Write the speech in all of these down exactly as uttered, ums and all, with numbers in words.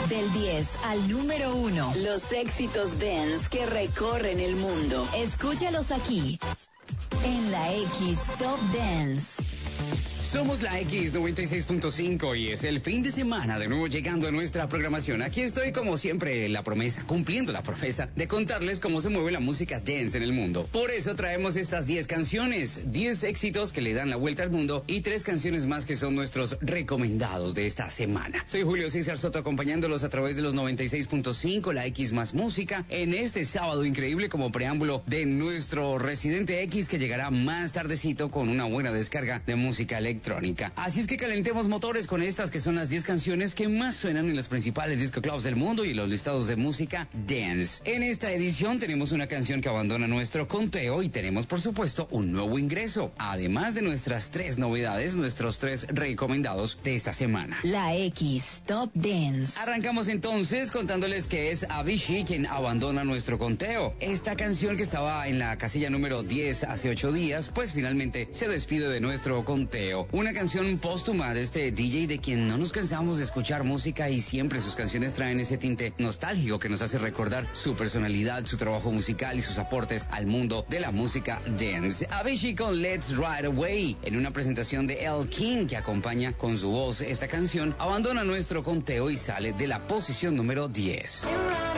Del diez al número uno. Los éxitos dance que recorren el mundo. Escúchalos aquí, en la X Top Dance. Somos la X noventa y seis punto cinco y es el fin de semana de nuevo llegando a nuestra programación. Aquí estoy como siempre la promesa, cumpliendo la promesa de contarles cómo se mueve la música dance en el mundo. Por eso traemos estas diez canciones, diez éxitos que le dan la vuelta al mundo y tres canciones más que son nuestros recomendados de esta semana. Soy Julio César Soto acompañándolos a través de los noventa y seis punto cinco, la X más música, en este sábado increíble como preámbulo de nuestro residente X que llegará más tardecito con una buena descarga de música electrónica. Así es que calentemos motores con estas que son las diez canciones que más suenan en los principales disco clubs del mundo y los listados de música dance. En esta edición tenemos una canción que abandona nuestro conteo y tenemos por supuesto un nuevo ingreso, además de nuestras tres novedades, nuestros tres recomendados de esta semana. La X Top Dance. Arrancamos entonces contándoles que es Avicii quien abandona nuestro conteo. Esta canción que estaba en la casilla número diez hace ocho días, pues finalmente se despide de nuestro conteo. Una canción póstuma de este D J de quien no nos cansamos de escuchar música y siempre sus canciones traen ese tinte nostálgico que nos hace recordar su personalidad, su trabajo musical y sus aportes al mundo de la música dance. Avicii con Let's Ride Away en una presentación de Elle King que acompaña con su voz esta canción, abandona nuestro conteo y sale de la posición número diez.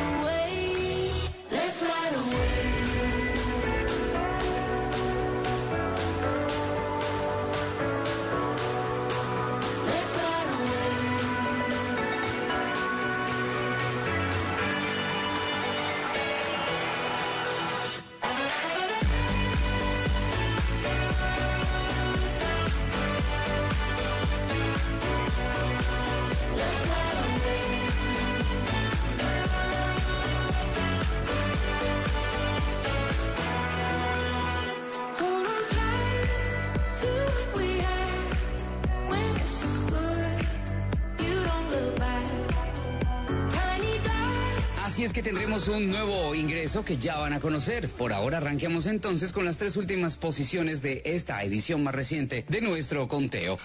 Así es que tendremos un nuevo ingreso que ya van a conocer. Por ahora arranquemos entonces con las tres últimas posiciones de esta edición más reciente de nuestro conteo.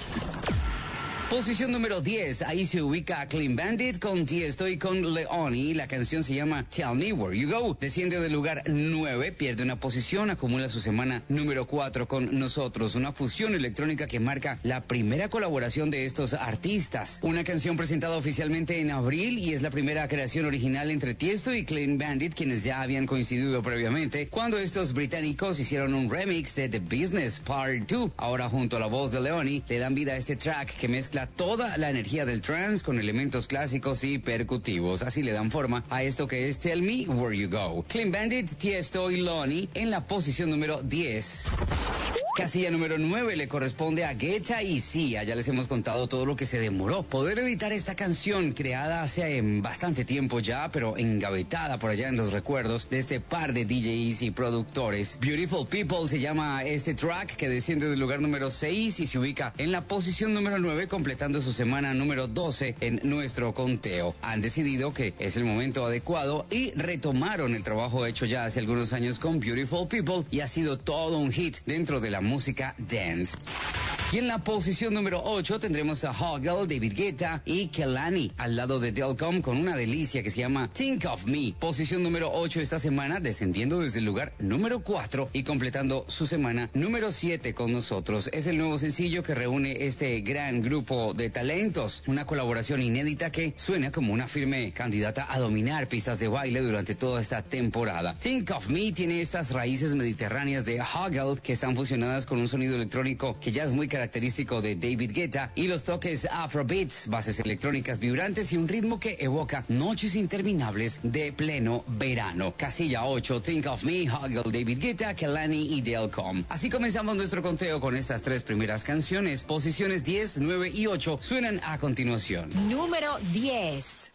Posición número diez, ahí se ubica Clean Bandit con Tiesto y con Leoni. La canción se llama Tell Me Where You Go. Desciende del lugar nueve, pierde una posición, acumula su semana número cuatro con nosotros. Una fusión electrónica que marca la primera colaboración de estos artistas. Una canción presentada oficialmente en abril y es la primera creación original entre Tiesto y Clean Bandit, quienes ya habían coincidido previamente cuando estos británicos hicieron un remix de The Business Part dos. Ahora junto a la voz de Leoni le dan vida a este track que mezcla toda la energía del trance con elementos clásicos y percutivos. Así le dan forma a esto que es Tell Me Where You Go. Clean Bandit, Tiesto y Leoni en la posición número diez. Casilla número nueve le corresponde a Guetta y Sia. Ya les hemos contado todo lo que se demoró poder editar esta canción creada hace bastante tiempo ya, pero engavetada por allá en los recuerdos de este par de D Js y productores. Beautiful People se llama este track que desciende del lugar número seis y se ubica en la posición número nueve, completando su semana número doce en nuestro conteo. Han decidido que es el momento adecuado y retomaron el trabajo hecho ya hace algunos años con Beautiful People y ha sido todo un hit dentro de la música dance. Y en la posición número ocho tendremos a Hoggle, David Guetta y Kehlani al lado de Delcom con una delicia que se llama Think of Me. Posición número ocho esta semana, descendiendo desde el lugar número cuatro y completando su semana número siete con nosotros. Es el nuevo sencillo que reúne este gran grupo de talentos. Una colaboración inédita que suena como una firme candidata a dominar pistas de baile durante toda esta temporada. Think of Me tiene estas raíces mediterráneas de Hoggle que están fusionadas con un sonido electrónico que ya es muy característico de David Guetta y los toques afrobeats, bases electrónicas vibrantes y un ritmo que evoca noches interminables de pleno verano. Casilla ocho, Think of Me, Hoggle, David Guetta, Kehlani y Delcom. Así comenzamos nuestro conteo con estas tres primeras canciones. Posiciones diez, nueve y ocho suenan a continuación. Número diez.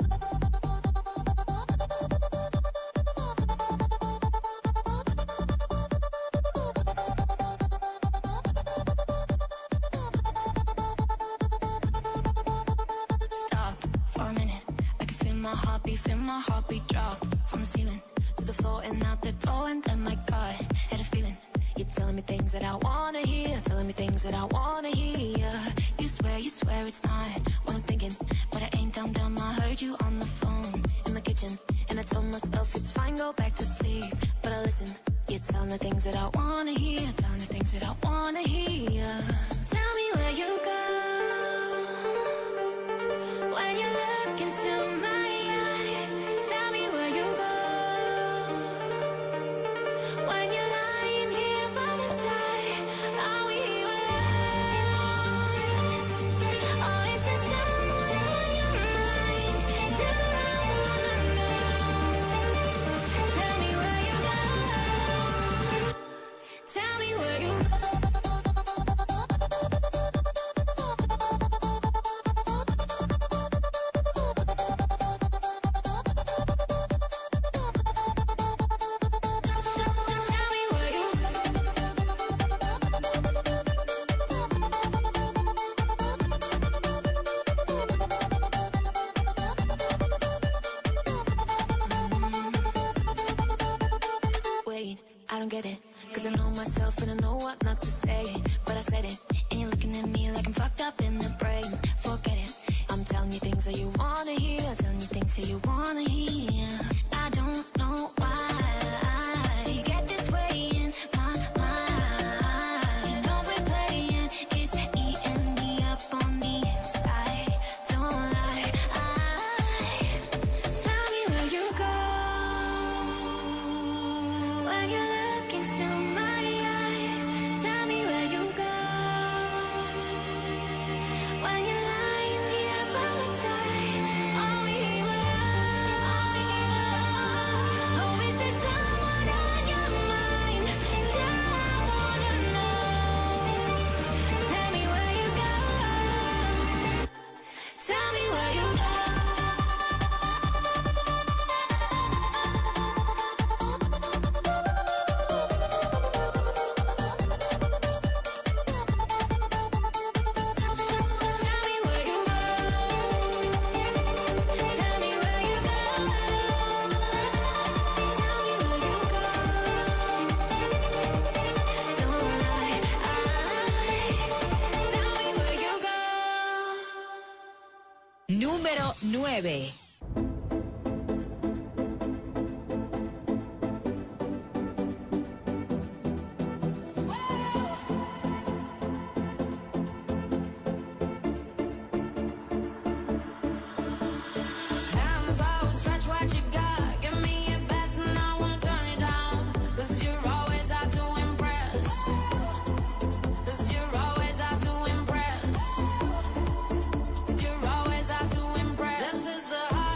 Feel my heartbeat drop from the ceiling to the floor and out the door, and then my God, had a feeling. You're telling me things that I wanna hear, telling me things that I wanna hear. You swear, you swear it's not what I'm thinking, but I ain't dumb dumb. I heard you on the things that I wanna hear, tell me the things that I wanna hear. Tell me where you go when you look into my eyes. Tell me where you go when you're lying here by my side. Are we alone? Or is there someone on your mind? Do I wanna know? Tell me where you go. Tell me where you go. Tell me where you go. Wait, I don't get it. Cause I know myself and I know what not to say. But I said it, and you're looking at me like I'm fucked up in the brain. Forget it, I'm telling you things that you wanna hear, telling you things that you wanna hear. I don't know why you get this way in my mind. You know we're playing, it's eating me up on the inside. Don't lie, I tell me where you go when you look into my eyes. Tell me where you go when you're lying here by my side. Are we alone? Are we alone? Or is there someone on your mind? Do I wanna know? Tell me where you go. Tell me where you go. Tell me where you go. Tell me where you go. Tell me where you go. Don't lie, I tell me where you go. Número nueve. Hands out, stretch what you got. Give me your best and I won't turn it down. Cause you're always out to impress. Cause you're always out to impress. You're always out to impress. This is the heart.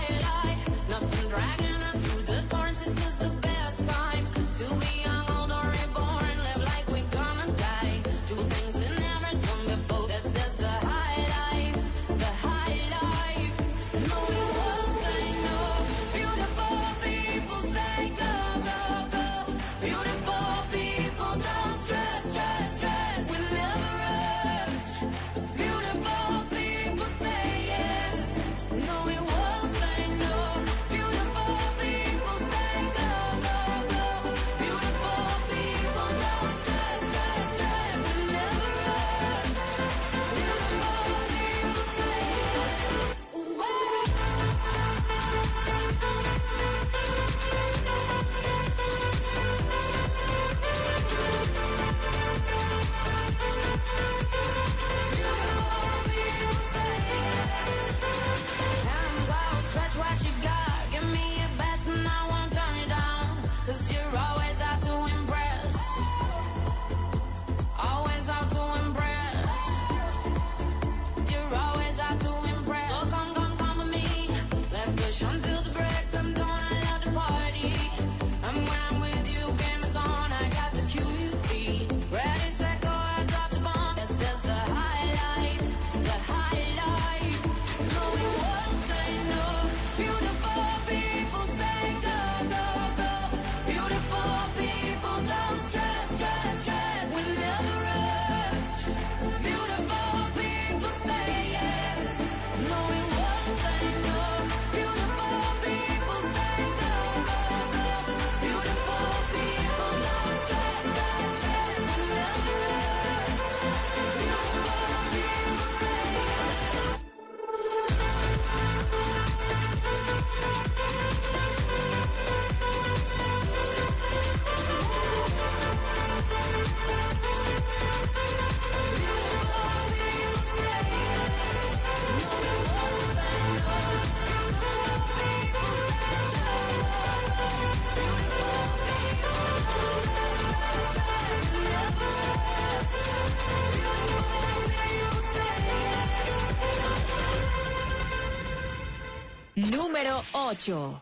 Número ocho.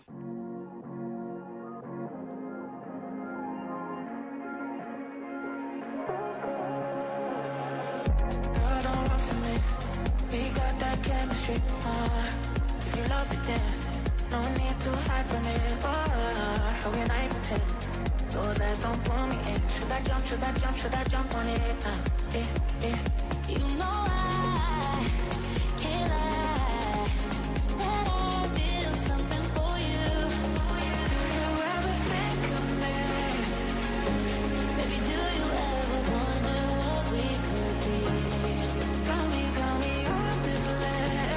Chemistry, uh, if you love it then no need to hide from it, uh, how can I pretend those eyes don't pull me in, should I jump, should I jump, should I jump on it, uh, eh, eh. You know I can't lie, that I feel something for you. Do you ever think of me? Baby, do you ever wonder what we could be? Tell me, tell me honestly.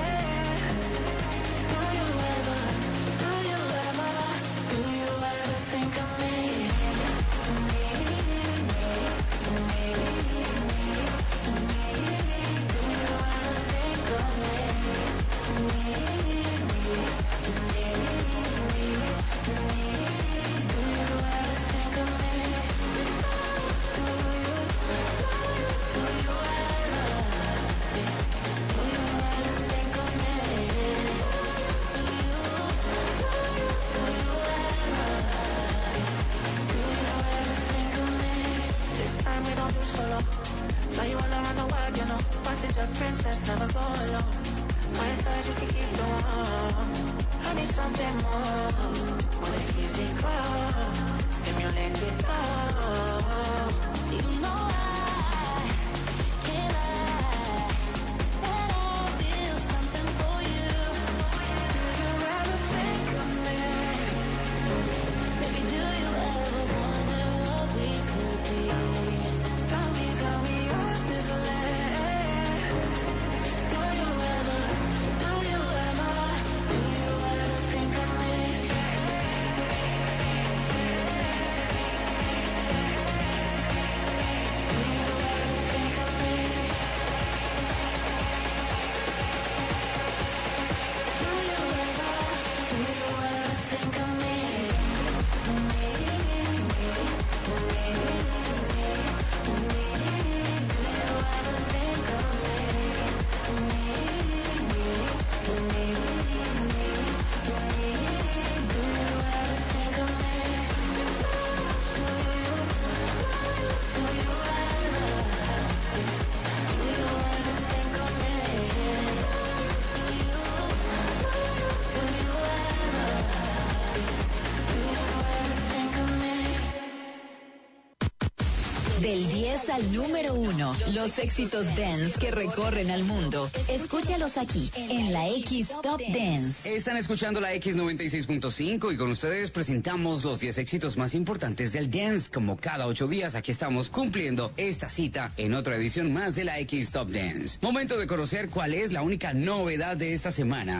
Fly you all around the world, you know. Passenger princess, never go alone. My side, you can keep the warm. I need something more, more than physical. Stimulate it all. You know I can't lie, that I feel something for you. Do you ever think of me? Baby, do you ever wonder what we could be? Tell me, tell me honestly. Do you ever, do you ever, do you ever think of me? Do you ever think of me? Do you ever, do you ever think of me? Del diez al número uno, los éxitos dance que recorren al mundo. Escúchalos aquí, en la X Top Dance. Están escuchando la X noventa y seis punto cinco y con ustedes presentamos los diez éxitos más importantes del dance. Como cada ocho días, aquí estamos cumpliendo esta cita en otra edición más de la X Top Dance. Momento de conocer cuál es la única novedad de esta semana.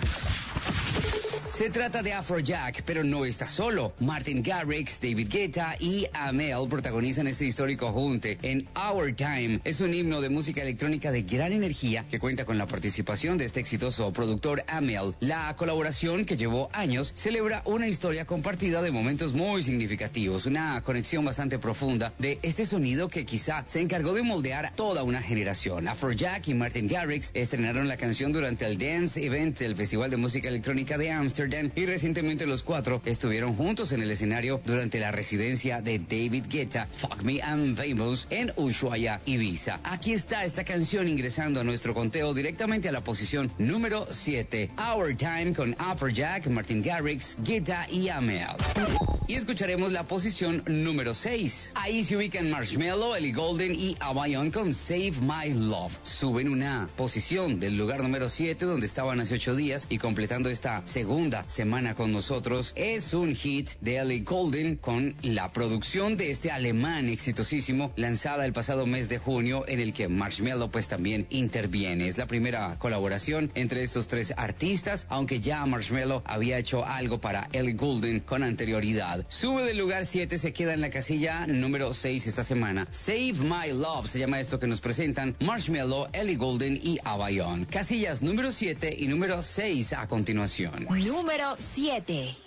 Se trata de Afrojack, pero no está solo. Martin Garrix, David Guetta y Amel protagonizan este histórico junte en Our Time. Es un himno de música electrónica de gran energía que cuenta con la participación de este exitoso productor Amel. La colaboración, que llevó años, celebra una historia compartida de momentos muy significativos, una conexión bastante profunda de este sonido que quizá se encargó de moldear toda una generación. Afrojack y Martin Garrix estrenaron la canción durante el Dance Event del Festival de Música Electrónica de Ámsterdam y recientemente los cuatro estuvieron juntos en el escenario durante la residencia de David Guetta, Fuck Me I'm Famous, en Ushuaia, Ibiza. Aquí está esta canción ingresando a nuestro conteo directamente a la posición número siete. Our Time con Afrojack, Martin Garrix, Guetta y Amel. Y escucharemos la posición número seis. Ahí se ubican Marshmello, Ellie Goulding y Abayon con Save My Love. Suben una posición del lugar número siete donde estaban hace ocho días y completando esta segunda semana con nosotros. Es un hit de Ellie Goulding con la producción de este alemán exitosísimo lanzada el pasado mes de junio, en el que Marshmello pues también interviene. Es la primera colaboración entre estos tres artistas, aunque ya Marshmello había hecho algo para Ellie Goulding con anterioridad. Sube del lugar siete, se queda en la casilla número seis esta semana. Save My Love se llama esto que nos presentan Marshmello, Ellie Goulding y Abayon. Casillas número siete y número seis a continuación. Número siete.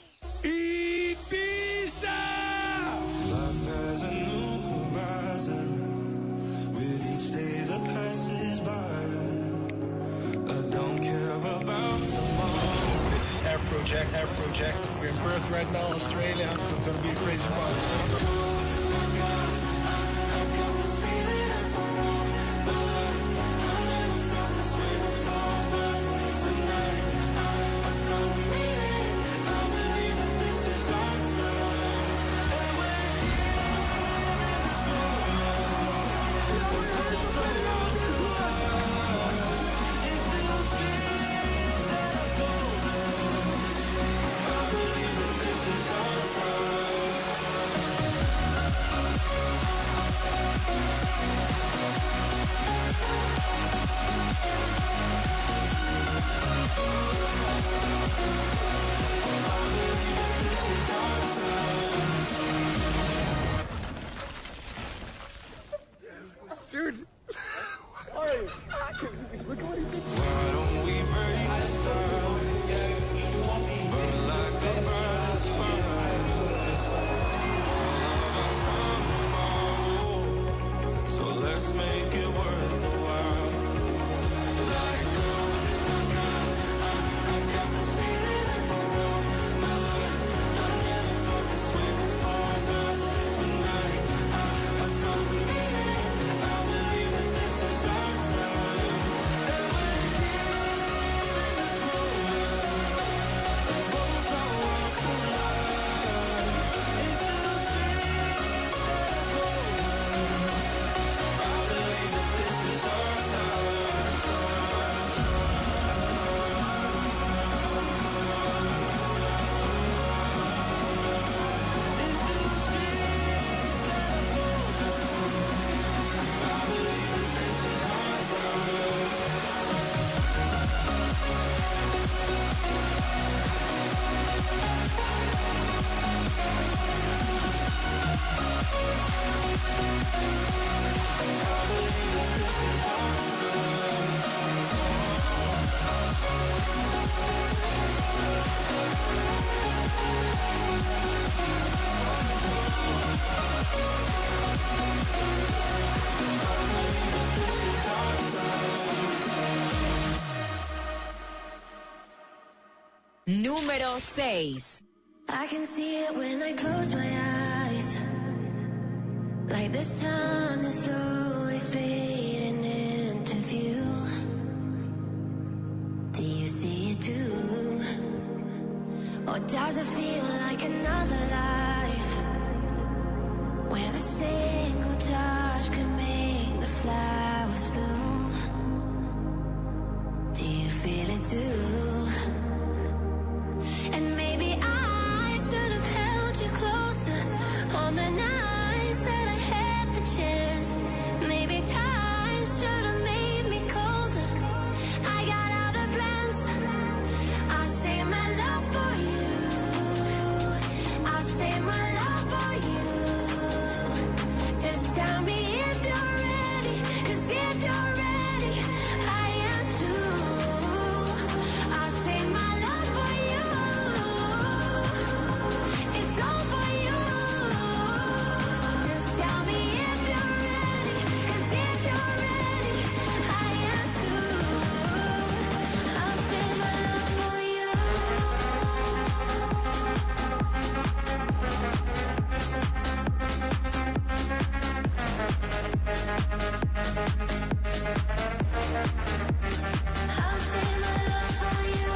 Ibiza. Life has a new horizon. With each day that passes by, I don't care about tomorrow. This is Afro Afrojack, Afrojack. We're in Perth right now, Australia, so it's gonna be a crazy party. Dude. Sorry. Look at what he did. Why don't we break the sound? Burn like the birds fly. All of our time tomorrow. So let's make it worth the while. Like gold in my gun. I, I got this feeling for all my life. I never felt this way before, but tonight I, I found the meaning. I believe that this is our time. And we're here in this moment. Let's both our walk the line into dreams that are golden. I believe that this is our Número seis. I can see it when I close my eyes, like the sun is slowly fading into view. Do you see it too? Or does it feel like another life, when a single touch can make the flowers bloom? Do you feel it too? And maybe I should have held you closer on the nights that I had the chance. Maybe time should have made me colder. I got other plans. I'll save my love for you. I'll save my love for you. Just tell me if you're ready, 'cause if you're ready, I am too. I'll save my love for you. It's all for you. Just tell me if you're ready, 'cause if you're ready, I am too. I'll save my love for you. I'll save my love for you.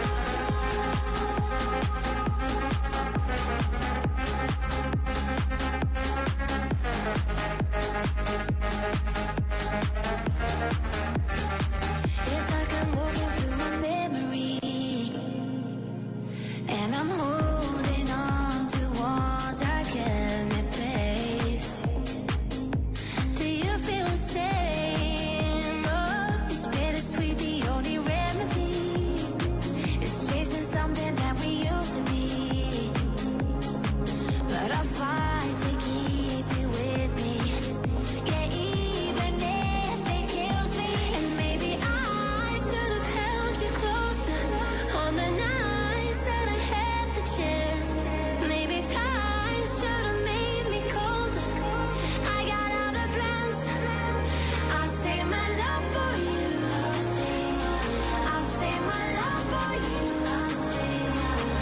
It's like I'm walking through a memory, and I'm holding on to ones I can't replace. Do you feel the same? Oh, it's bittersweet, the only remedy. It's chasing something that we used to be. But I fight to keep you with me. Yeah, even if it kills me. And maybe I should have held you closer on the nights that I had the chance. Maybe time should have made me colder. I got other plans. I'll save my love for you. I'll save my love for you.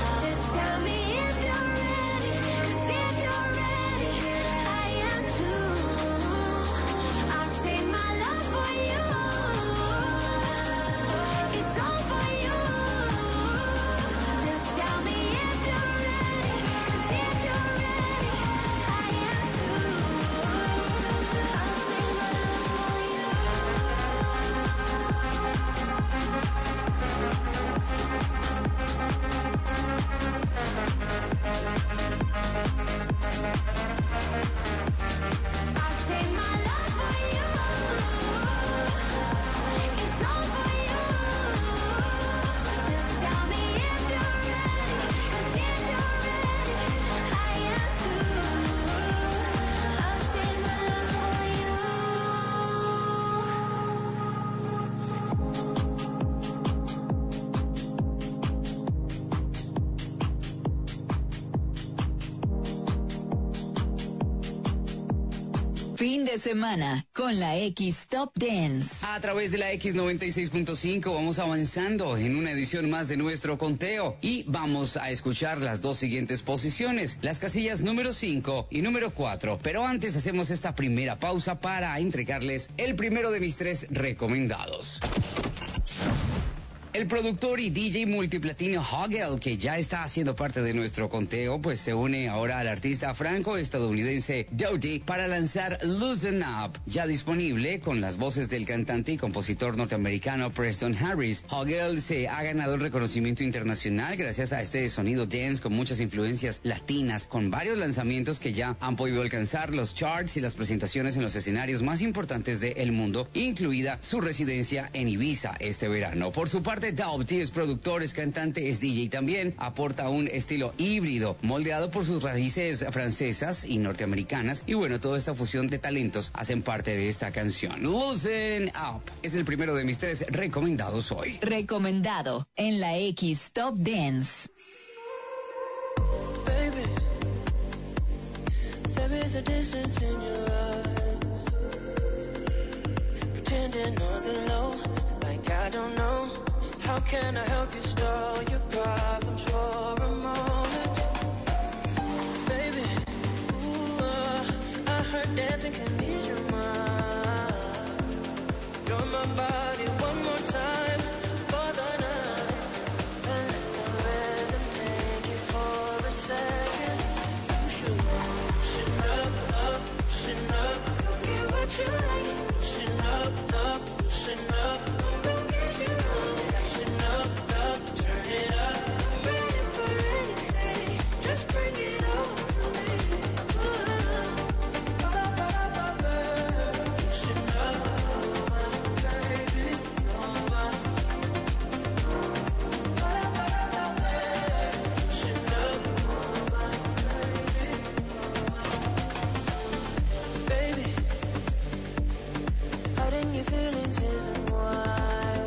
Fin de semana con la X Top Dance. A través de la X noventa y seis punto cinco vamos avanzando en una edición más de nuestro conteo y vamos a escuchar las dos siguientes posiciones, las casillas número cinco y número cuatro. Pero antes hacemos esta primera pausa para entregarles el primero de mis tres recomendados. El productor y D J multiplatino Hoggle, que ya está haciendo parte de nuestro conteo, pues se une ahora al artista franco-estadounidense Dodie para lanzar Loosen Up, ya disponible con las voces del cantante y compositor norteamericano Preston Harris. Hoggle se ha ganado el reconocimiento internacional gracias a este sonido dance con muchas influencias latinas, con varios lanzamientos que ya han podido alcanzar los charts y las presentaciones en los escenarios más importantes del mundo, incluida su residencia en Ibiza este verano. Por su parte, Dodie es productor, es cantante, es D J también, aporta un estilo híbrido, moldeado por sus raíces francesas y norteamericanas, y bueno, toda esta fusión de talentos hacen parte de esta canción. Loosen Up es el primero de mis tres recomendados hoy. Recomendado en la X Top Dance. Baby, there is a distance in your eyes, pretending nothing low, like I don't know. How can I help you stall your problems for a moment? Baby, ooh, uh, I heard dancing can ease your mind. Join my body one more time for the night, and let the rhythm take you for a second. You should loosen up, up, loosen up, go get what you like. Loosen up, up, loosen up, I'm gonna get you right. Turn it up, I'm ready for anything. Just bring it on to me. Loosen up, baby, oh my. Loosen up, baby, baby. Hiding your feelings isn't wise.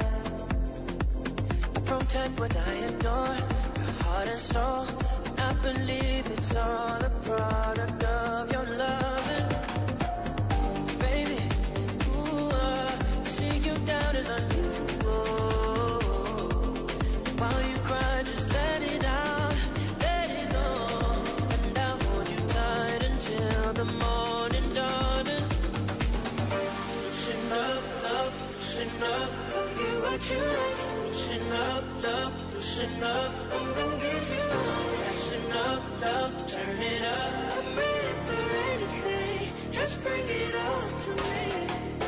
Protect what I adore, your heart and soul. I believe it's all a product of your loving. Baby, ooh, uh, to see you down is unusual. While you cry, just let it out, let it go. And I'll hold you tight until the morning dawning. Loosen up, up, loosen up, go get what you like. Loosen up, up, loosen up, I'm gonna get you right. Loosen up, up, turn it up, I'm ready for anything. Just bring it on to me.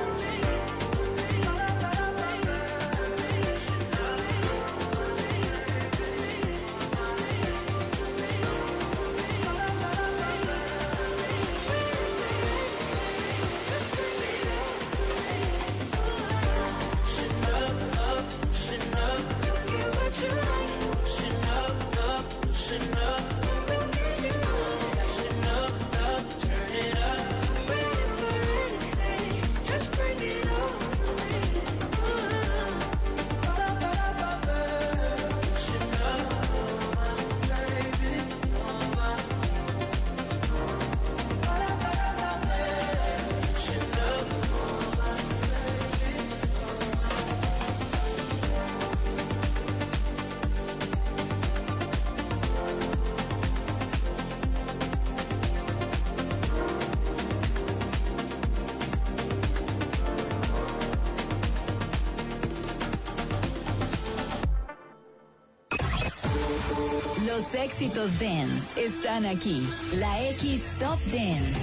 Los éxitos dance están aquí. La X Top Dance.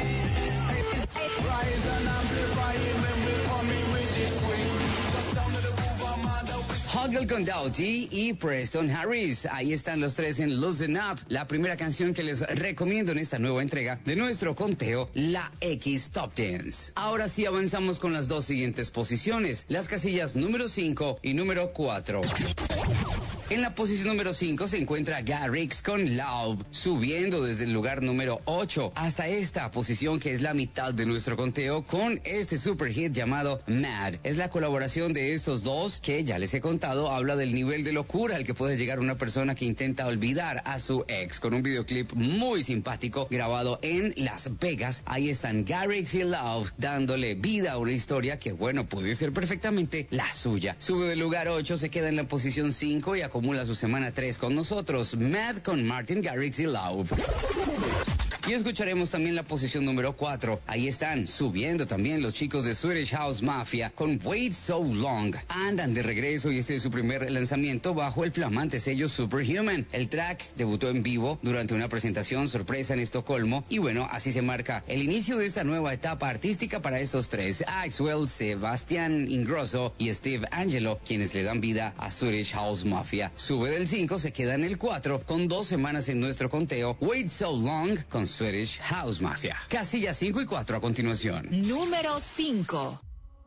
Hoggle con Dodie y Preston Harris. Ahí están los tres en Loosen Up, la primera canción que les recomiendo en esta nueva entrega de nuestro conteo, la X Top Dance. Ahora sí avanzamos con las dos siguientes posiciones, las casillas número cinco y número cuatro. En la posición número cinco se encuentra Garrix con Love, subiendo desde el lugar número ocho hasta esta posición que es la mitad de nuestro conteo con este super hit llamado Mad. Es la colaboración de estos dos que ya les he contado, habla del nivel de locura al que puede llegar una persona que intenta olvidar a su ex, con un videoclip muy simpático grabado en Las Vegas. Ahí están Garrix y Love dándole vida a una historia que, bueno, puede ser perfectamente la suya. Sube del lugar ocho, se queda en la posición cinco y acumula su semana tres con nosotros. Mad con Martin Garrix y Love. Y escucharemos también la posición número cuatro. Ahí están subiendo también los chicos de Swedish House Mafia con Wait So Long. Andan de regreso y este es su primer lanzamiento bajo el flamante sello Superhuman. El track debutó en vivo durante una presentación sorpresa en Estocolmo y bueno, así se marca el inicio de esta nueva etapa artística para estos tres: Axwell, Sebastián Ingrosso y Steve Angelo, quienes le dan vida a Swedish House Mafia. Sube del cinco, se queda en el cuatro con dos semanas en nuestro conteo. Wait So Long con Swedish House Mafia. Casilla cinco y cuatro a continuación. Número cinco.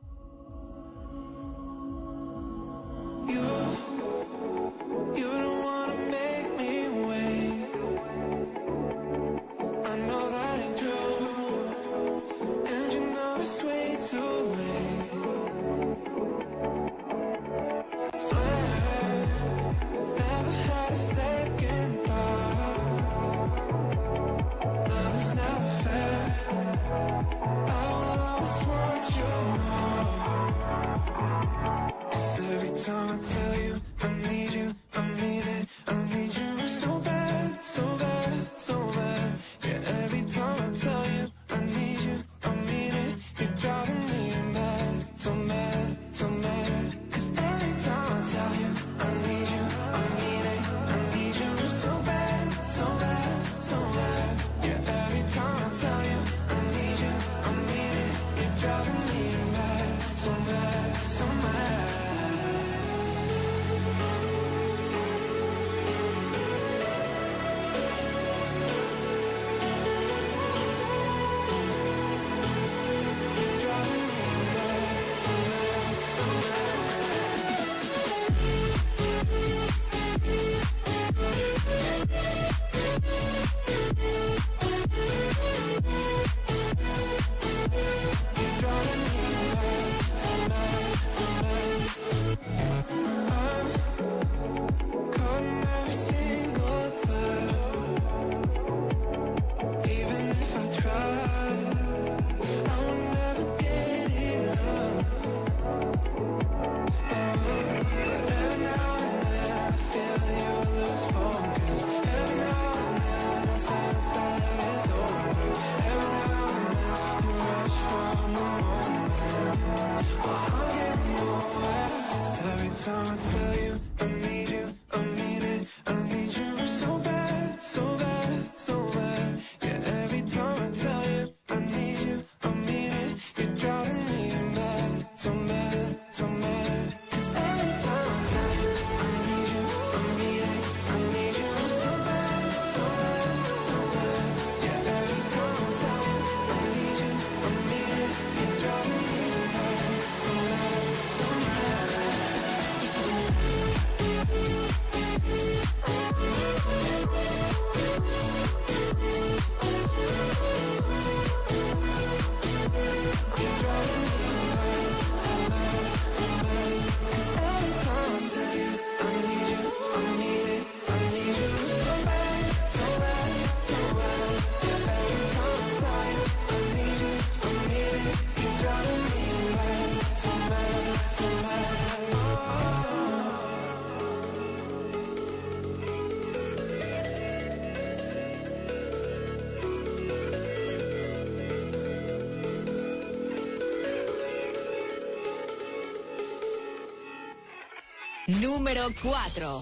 Número cuatro.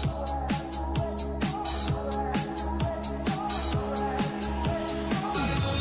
I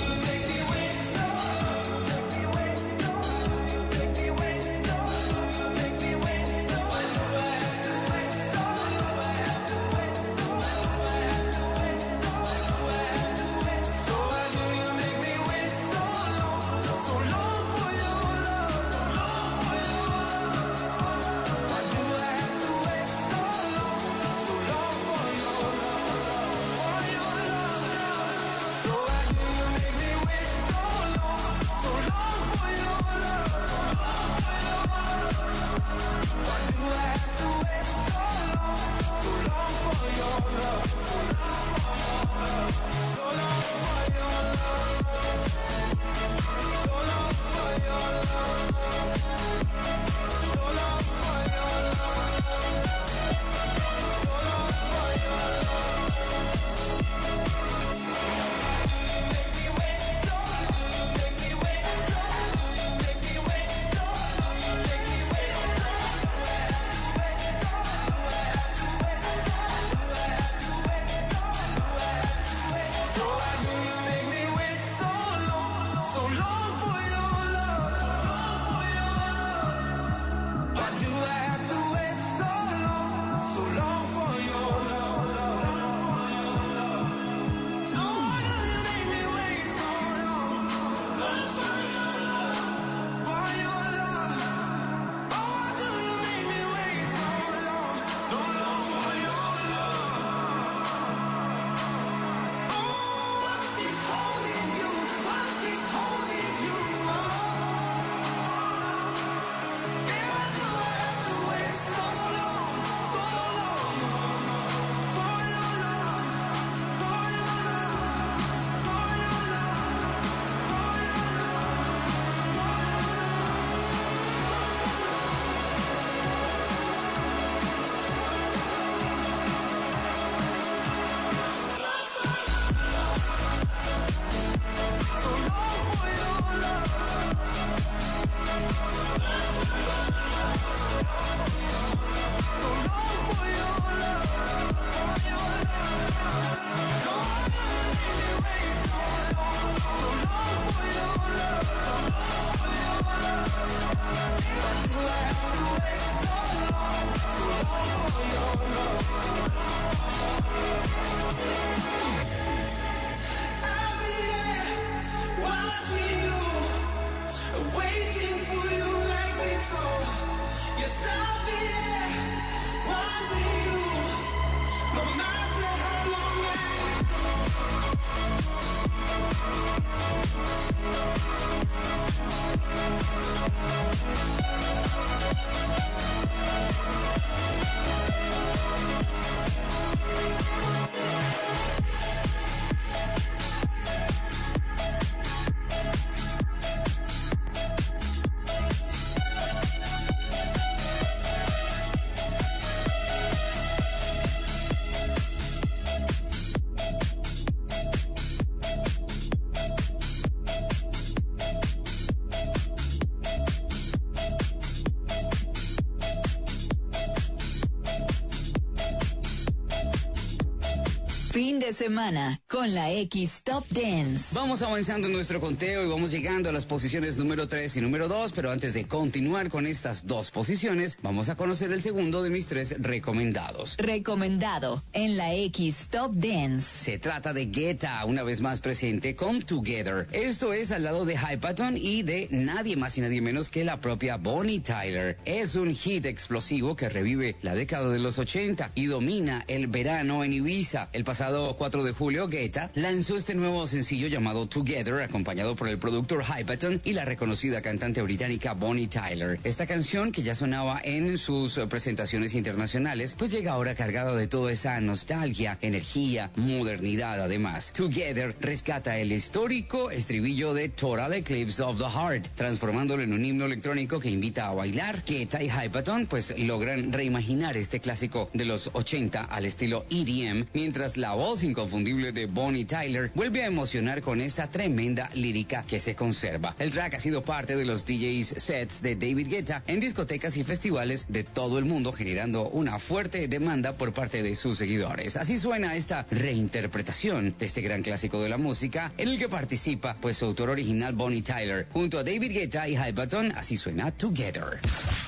Fin de semana con la X Top Dance. Vamos avanzando en nuestro conteo y vamos llegando a las posiciones número tres y número dos, pero antes de continuar con estas dos posiciones, vamos a conocer el segundo de mis tres recomendados. Recomendado en la X Top Dance. Se trata de Guetta, una vez más presente con Together. Esto es al lado de Hypaton y de nadie más y nadie menos que la propia Bonnie Tyler. Es un hit explosivo que revive la década de los ochenta y domina el verano en Ibiza. El pasado cuatro de julio, Guetta lanzó este nuevo sencillo llamado Together, acompañado por el productor Hypaton y la reconocida cantante británica Bonnie Tyler. Esta canción, que ya sonaba en sus presentaciones internacionales, pues llega ahora cargada de toda esa nostalgia, energía, modernidad además. Together rescata el histórico estribillo de Total Eclipse of the Heart, transformándolo en un himno electrónico que invita a bailar. Guetta y Hypaton pues logran reimaginar este clásico de los ochenta al estilo E D M, mientras la voz inconfundible de Bonnie Tyler vuelve a emocionar con esta tremenda lírica que se conserva. El track ha sido parte de los D Js sets de David Guetta en discotecas y festivales de todo el mundo, generando una fuerte demanda por parte de sus seguidores. Así suena esta reinterpretación de este gran clásico de la música, en el que participa pues su autor original Bonnie Tyler junto a David Guetta y Hypaton. Así suena Together.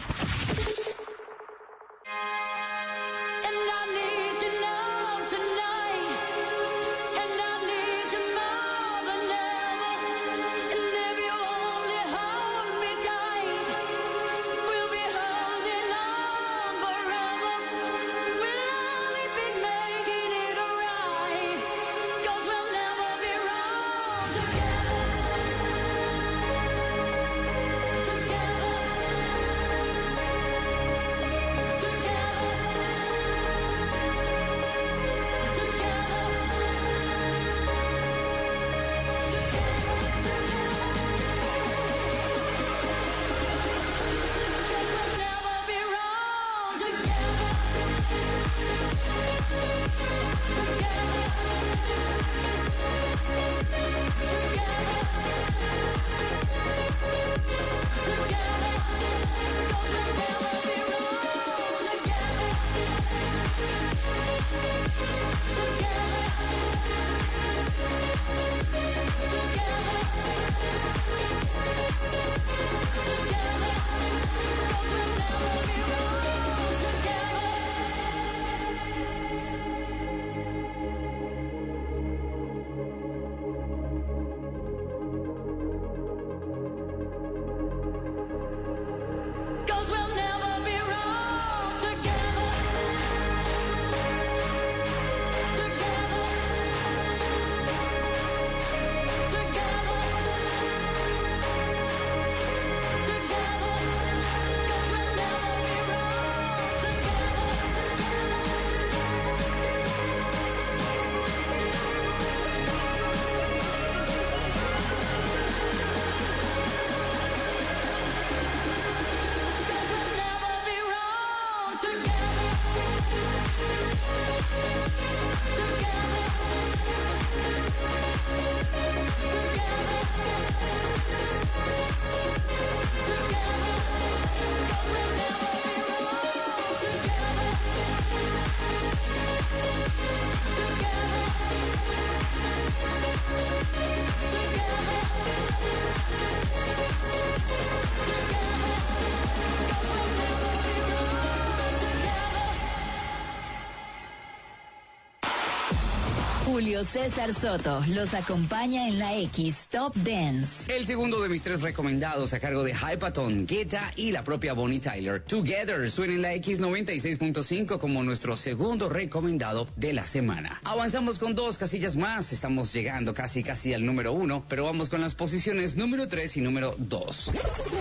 Julio César Soto los acompaña en la X Top Dance. El segundo de mis tres recomendados a cargo de Hypaton, Guetta y la propia Bonnie Tyler. Together suena en la X noventa y seis punto cinco como nuestro segundo recomendado de la semana. Avanzamos con dos casillas más. Estamos llegando casi casi al número uno, pero vamos con las posiciones número tres y número dos.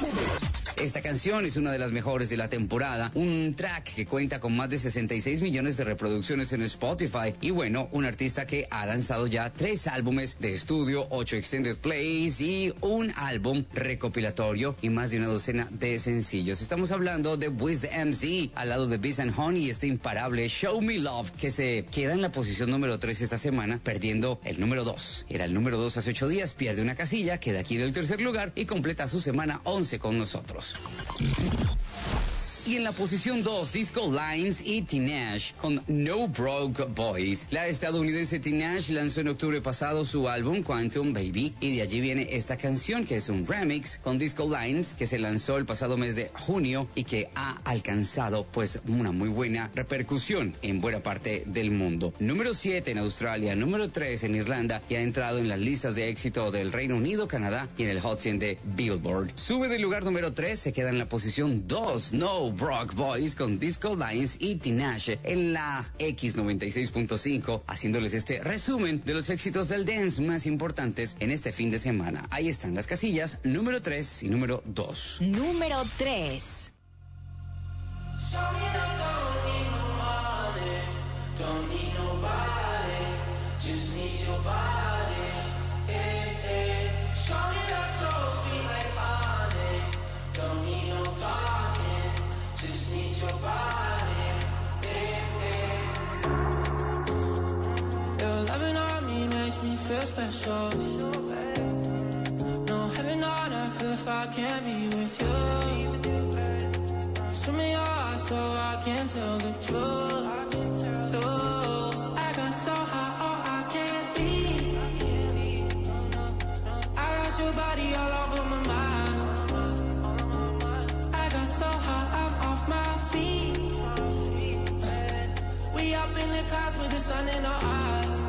Esta canción es una de las mejores de la temporada, un track que cuenta con más de sesenta y seis millones de reproducciones en Spotify y bueno, un artista que ha lanzado ya tres álbumes de estudio, ocho extended plays y un álbum recopilatorio y más de una docena de sencillos. Estamos hablando de Wiz the M C al lado de Biz and Honey y este imparable Show Me Love que se queda en la posición número tres esta semana, perdiendo el número dos. Era el número dos hace ocho días, pierde una casilla, queda aquí en el tercer lugar y completa su semana once con nosotros. Y en la posición dos, Disco Lines y Tinashe con No Broke Boys. La estadounidense Tinashe lanzó en octubre pasado su álbum Quantum Baby y de allí viene esta canción que es un remix con Disco Lines que se lanzó el pasado mes de junio y que ha alcanzado pues una muy buena repercusión en buena parte del mundo. Número siete en Australia, número tres en Irlanda y ha entrado en las listas de éxito del Reino Unido, Canadá y en el Hot cien de Billboard. Sube del lugar número tres, se queda en la posición dos, No Broke Boys con Disco Lines y Tinashe en la X noventa y seis punto cinco, haciéndoles este resumen de los éxitos del dance más importantes en este fin de semana. Ahí están las casillas número tres y número dos. Número tres. Don't need nobody, just need your body. Eh, eh. Show me that soul sweet like honey. Don't need no talking, just need your body. Eh, eh. Your loving on me makes me feel special. No heaven on earth if I can't be with you. Show me your eyes so I can tell the truth. I got so high, oh, I can't leave. I got your body all over my mind. I got so high, I'm off my feet. We up in the clouds with the sun in our eyes.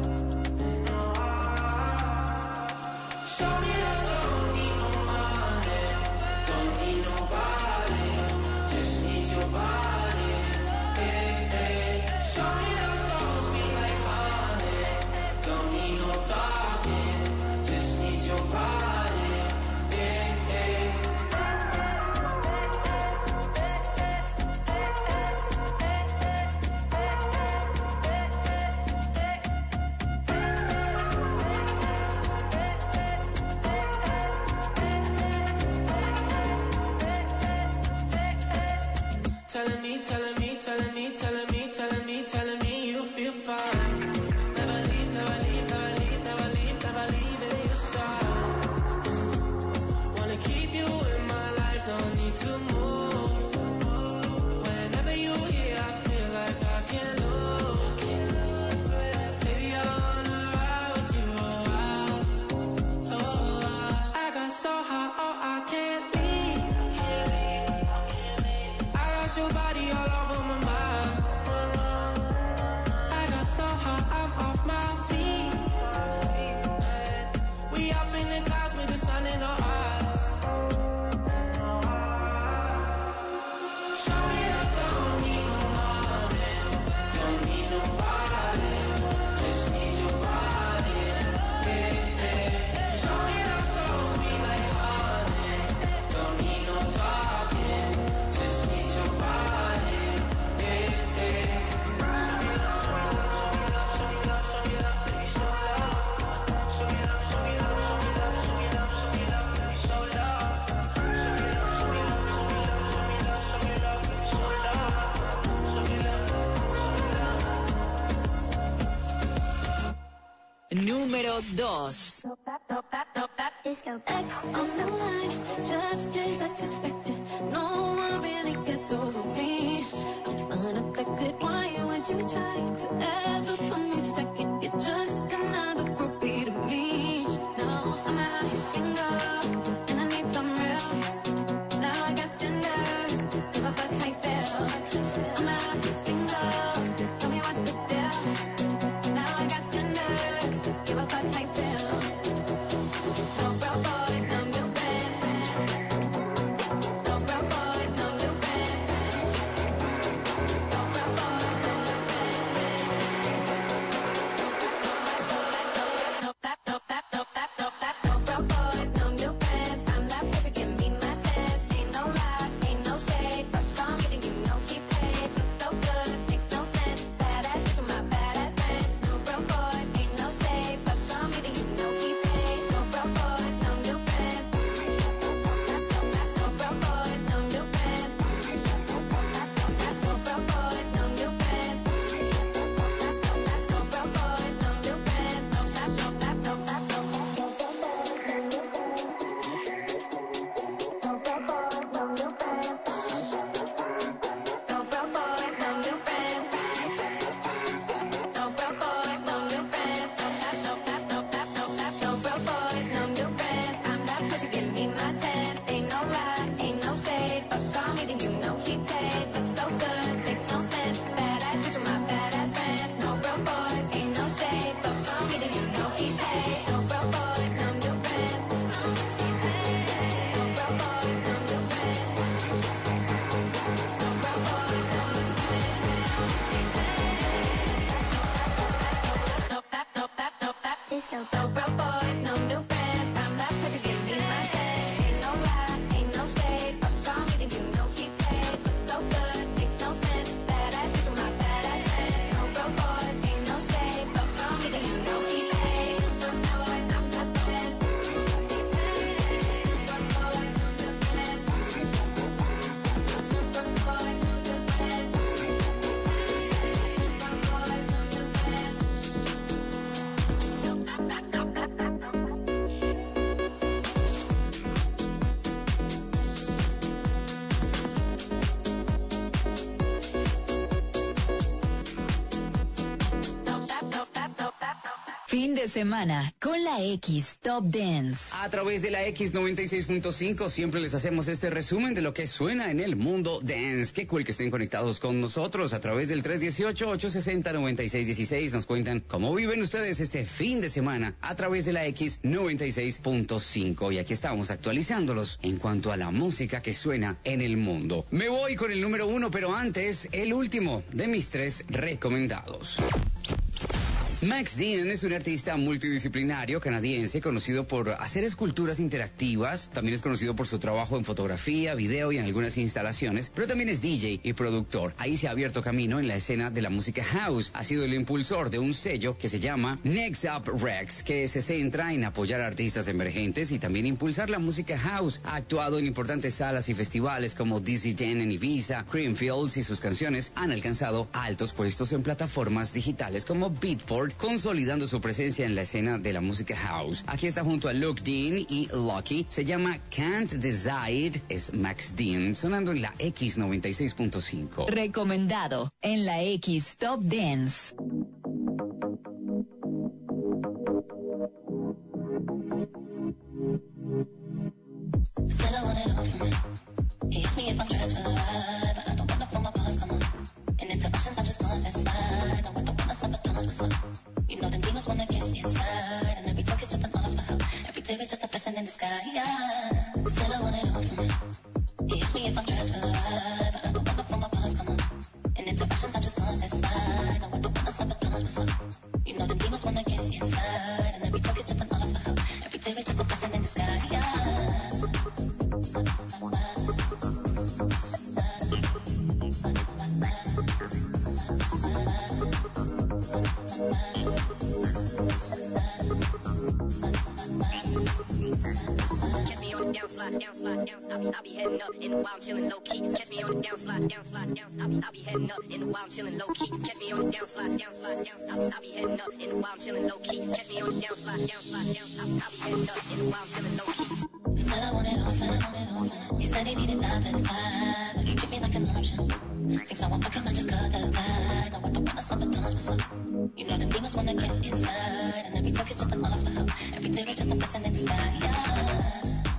Show me that don't need no money, don't need nobody, just need your body. Eh, eh. Show me that soul sweet like honey. Don't need no talking, just need your body. Eh, eh. Telling me, telling me, telling me, telling me, telling me, telling me you feel fine. Never leave, never leave, never leave, never leave, never leave in your side. Wanna keep you in my life, don't need to move. Whenever you're here, I feel like I can't lose. Baby, I wanna ride with you a while. Oh, I got so high, oh, I can't leave. I got your body all over my mind. I got so high, I'm off my feet. We up in the clouds with the sun in our eyes. Show me that don't need no money, don't need nobody, just need your body. Eh, eh. Show me that soul sweet like honey. Don't need no talking, just need your body. Eh, eh. Número dos. Disco X on the line, just as I suspected. No one really gets over me. I'm unaffected. Why would you try to ever put me second? You're just another groupie to me. No, I'm out here single, and I need some real. Now I got standards, give a fuck how you feel. I'm out here single, tell me what's the deal. Now I got standards, give a fuck how you feel. No broke boys, no new friends. No broke boys, no new friends. No broke boys, no new friends. me my ten. Ain't no lie, ain't no shade. Fuck on me, then you know he paid. Look so good, makes no sense. Badass bitch with my badass friends. No broke boys, ain't no shade. Fuck on me, then you know he paid. No broke boys, no new friends. No broke boys, no new friends. No broke boys, no new friends. No that, no that, no that. Disco. No broke boys, no new friends. I'm that pussy, give me my ten. Ain't no lie, ain't no shade. Fuck on me, then you know he pays. Look so good, makes no sense. Badass bitch with my badass friends. No broke boys, ain't no shade. Fuck on me, then you know he pays. No broke boys, I'm not the best. No broke boys, no new friends. No broke boys, no new friends. No broke boys, no new friends. No, no, no, no, no, no. Fin de semana con la X Top Dance. A través de la X noventa y seis punto cinco siempre les hacemos este resumen de lo que suena en el mundo dance. Qué cool que estén conectados con nosotros a través del tres uno ocho, ocho seis cero, nueve seis uno seis. Nos cuentan cómo viven ustedes este fin de semana a través de la X noventa y seis punto cinco. Y aquí estamos actualizándolos en cuanto a la música que suena en el mundo. Me voy con el número uno, pero antes el último de mis tres recomendados. Max Dean es un artista multidisciplinario canadiense conocido por hacer esculturas interactivas. También es conocido por su trabajo en fotografía, video y en algunas instalaciones, pero también es D J y productor. Ahí se ha abierto camino en la escena de la música house. Ha sido el impulsor de un sello que se llama Next Up Rex, que se centra en apoyar a artistas emergentes y también impulsar la música house. Ha actuado en importantes salas y festivales como D C diez en Ibiza, Creamfields, y sus canciones han alcanzado altos puestos en plataformas digitales como Beatport, consolidando su presencia en la escena de la música house. Aquí está junto a Luke Dean y Lucky. Se llama Can't Decide. Es Max Dean sonando en la X noventa y seis punto cinco. Recomendado en la X Top Dance. Said I want it all for me. He asked me if I'm dressed for the ride, but I don't wanna feel my bars come on. In interruptions, I just want that slide. I want the one I sabotage myself. You know them demons wanna get inside, and every talk is just an ask for help. Every tear is just a blessing in the sky. Yeah. Said I want it all for me. He asked me if I'm dressed for the ride, but I don't wanna feel my bars come on. In interruptions, I just want that slide. I want the one I sabotage myself. You know them demons wanna get inside, and every talk is just an ask for help. Every tear is just a blessing in the sky. Yeah. Downslide, downslide, downslide. I be, I be heading up in the wild, chilling low key. Catch me on the downslide, downslide, downslide. I be, I be heading up in the wild, chilling low key. Catch me on the downslide, downslide, downslide. I be, I be heading up in the wild, chilling low key. Catch me on the downslide, downslide, downslide. I be, I be heading up in the wild, chilling low key. Said I want it all, said I want it all. He said he needed time to decide, but he treat me like an option. Thinks I want fuck him, I just cut the tide. Now I don't wanna sabotage myself. You know the demons wanna get inside, and every talk is just an ask for help. Every tear is just a blessing in the sky. Yeah.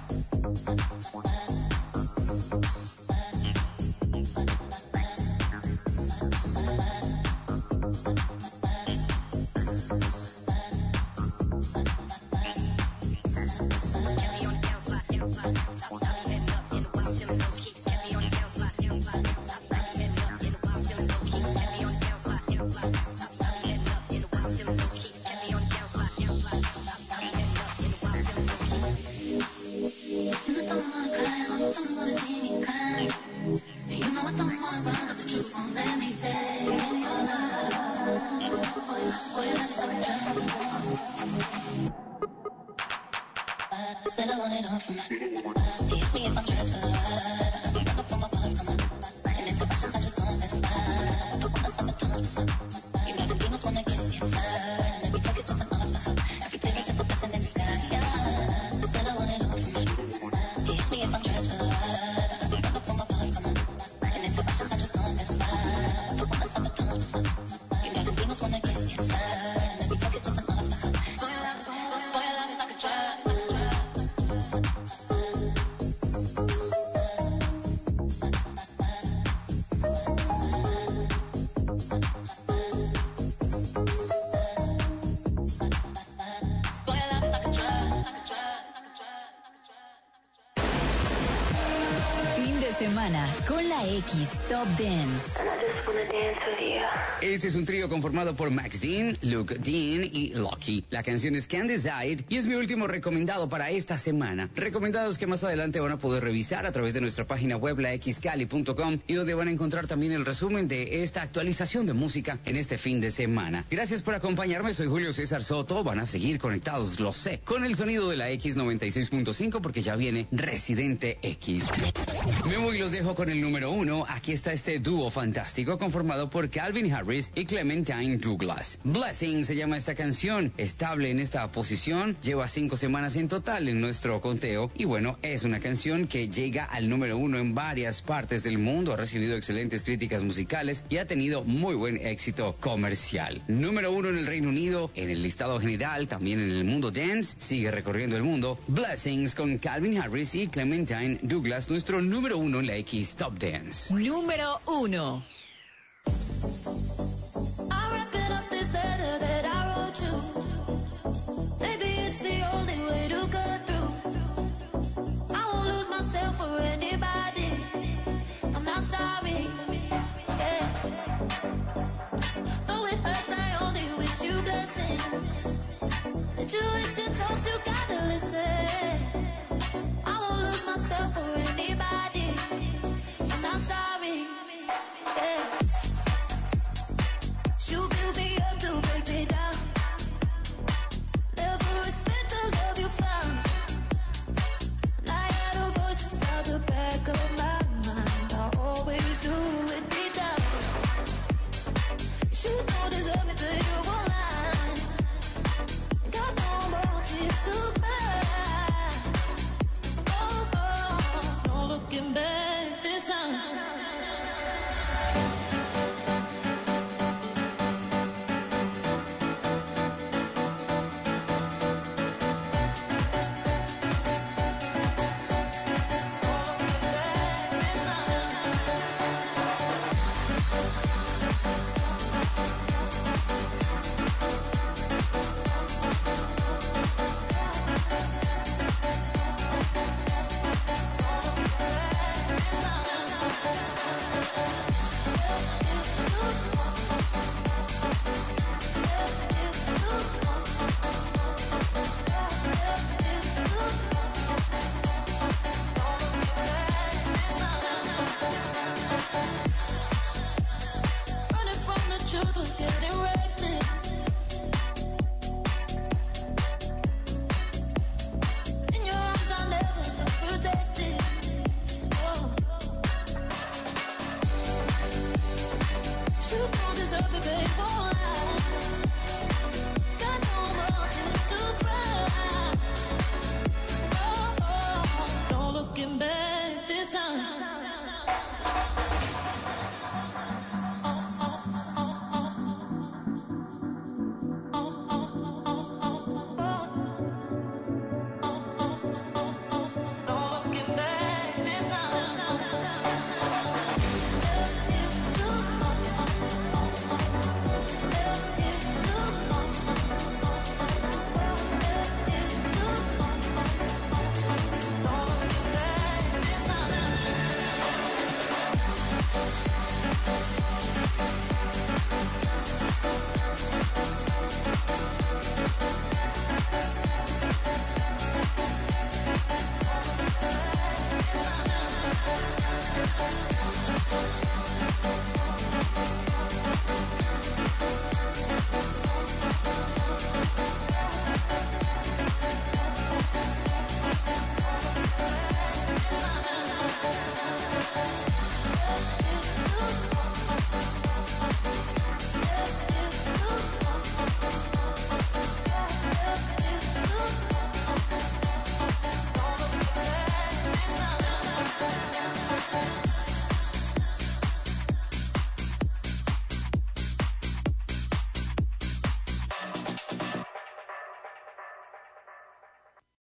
Said I want it all from me. He asked me if I'm dressed for the ride. I don't wanna feel my bars come on. In interruptions, I just don't decide. I don't wanna sabotage myself. You know the demons wanna get inside, and every talk is just an ask for help. Every tear is just a blessing in the sky. Yeah. Said I want it all from me. He asked me if I'm dressed for the ride. I don't wanna feel my bars come on. In interruptions, I just don't decide. I don't wanna sabotage myself. You know the demons wanna get inside, and every talk is just an ask for help. Spoil out, spoil out, it's like a trap. semana con la X Top Dance. Este es un trío conformado por Max Dean, Luke Dean y Lucky. La canción es Can't Decide y es mi último recomendado para esta semana. Recomendados que más adelante van a poder revisar a través de nuestra página web la x cali punto com y donde van a encontrar también el resumen de esta actualización de música en este fin de semana. Gracias por acompañarme, soy Julio César Soto. Van a seguir conectados, lo sé, con el sonido de la X noventa y seis punto cinco porque ya viene Residente X. Me voy y los dejo con el número uno. Aquí está este dúo fantástico conformado por Calvin Harris y Clementine Douglas. Blessing se llama esta canción, estable en esta posición, lleva cinco semanas en total en nuestro conteo y bueno, es una canción que llega al número uno en varias partes del mundo, ha recibido excelentes críticas musicales y ha tenido muy buen éxito comercial. Número uno en el Reino Unido, en el listado general, también en el mundo dance, sigue recorriendo el mundo. Blessings con Calvin Harris y Clementine Douglas, nuestro número uno en la X Top Dance. Número uno. I'm wrapping up this letter that I wrote you. Maybe it's the only way to go through. I won't lose myself for anybody. I'm not sorry. Yeah. Though it hurts, I only wish you blessings. The Jewish talks, you gotta listen. I won't lose myself for anybody. I'm not sorry. Yeah. You build me up to break me down. Never respect the love you found. And I had a voice inside the back of my